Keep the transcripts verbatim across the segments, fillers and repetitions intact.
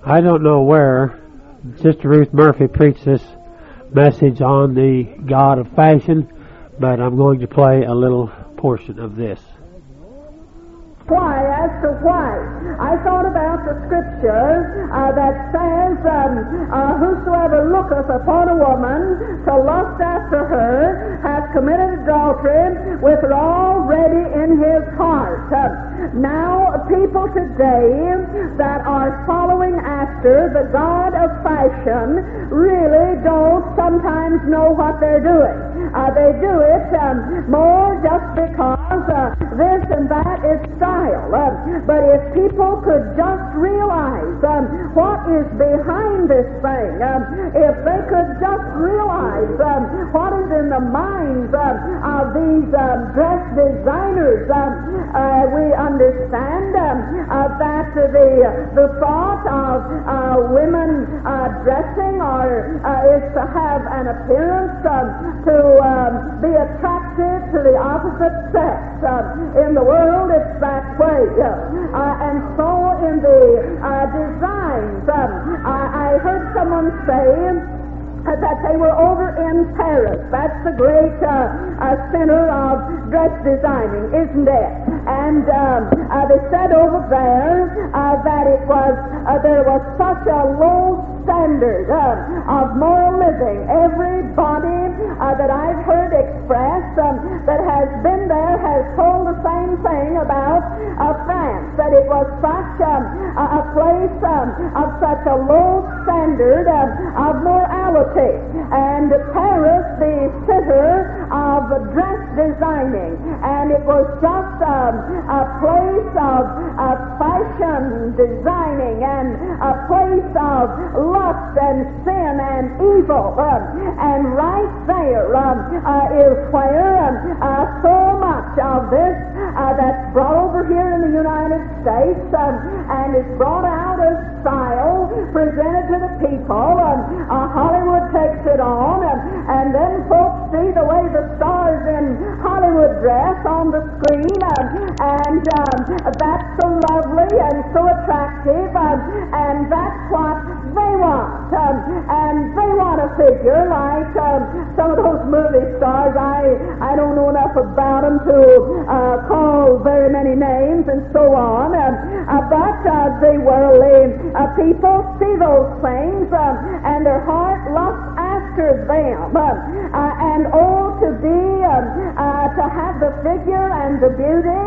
I don't know where Sister Ruth Murphy preached this message on the God of fashion, but I'm going to play a little portion of this. Why, as to why, I thought about the scripture uh, that says, um, uh, whosoever looketh upon a woman to lust after her hath committed adultery with her already in his heart. Uh, now, people today that are following after the God of fashion really don't sometimes know what they're doing. Uh, they do it um, more just because uh, this and that is style. Um, but if people could just realize um, what is behind this thing, um, if they could just realize um, what is in the minds um, of these um, dress designers, um, uh, we understand um, uh, that the the thought of uh, women uh, dressing or uh, is to have an appearance um, to um, be attractive to the opposite sex. Um, in the world, it's that way. Uh, and so in the uh, designs, um, I, I heard someone say Uh, that they were over in Paris. That's the great uh, uh, center of dress designing, isn't it? And um, uh, they said over there uh, that it was uh, there was such a low standard uh, of moral living. Everybody uh, that I've heard express um, that has been there has told the same thing about uh, France, that it was such um, a, a place um, of such a low standard um, of morality. And Paris, the center of dress designing, and it was just um, a place of uh, fashion designing and a place of lust and sin and evil. Um, and right there um, uh, is where um, uh, so much of this uh, that's brought over here in the United States um, and is brought out as style, presented to the people. Um, uh, Hollywood takes it on, and, and then folks see the way the stars in Hollywood dress on the screen, um, and um, that's so lovely and so attractive, um, and that's what they want. Um, and they want a figure like um, some of those movie stars. I, I don't know enough about them to uh, call very many names and so on, um, uh, but uh, the worldly uh, people see those things, um, and their heart lusts after them, uh, uh, and oh, to be um, uh, to have the figure and the beauty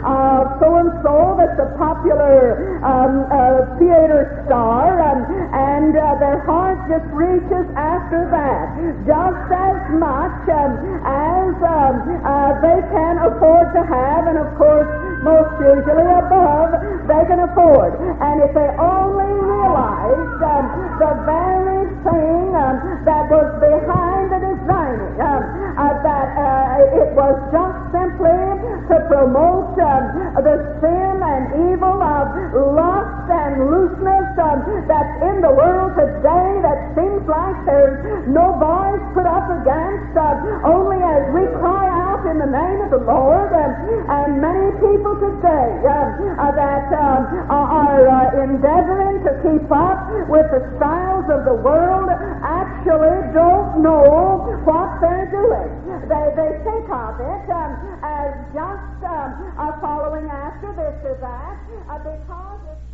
of so and so that's a popular um, uh, theater star, um, and uh, their heart just reaches after that just as much um, as um, uh, they can afford to have, and of course most usually above they can afford. And if they only realized um, the very thing um, that was behind the designing, um, uh, that uh, it was just simply to promote um, the sin and evil of lust and looseness um, that's in the world today, that seems like there's no voice put up against, uh, only as we cry out in the name of the Lord. Um, and many people today um, uh, that um, are uh, endeavoring to keep up with the styles of the world actually don't know what they're doing. They, they think of it um, as just um, uh, following after this or that uh, because it's